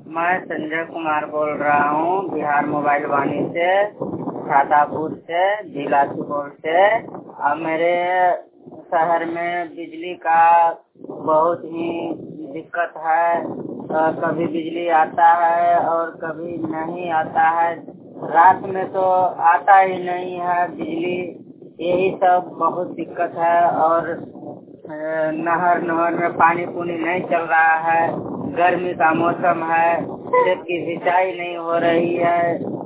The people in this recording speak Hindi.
मैं संजय कुमार बोल रहा हूँ बिहार मोबाइल वाणी से, छातापुर से, जिला सुपौल से। अब मेरे शहर में बिजली का बहुत ही दिक्कत है। कभी बिजली आता है और कभी नहीं आता है। रात में तो आता ही नहीं है बिजली। यही सब बहुत दिक्कत है। और नहर में पानी नहीं चल रहा है। गर्मी का मौसम है, खेत की सिंचाई नहीं हो रही है।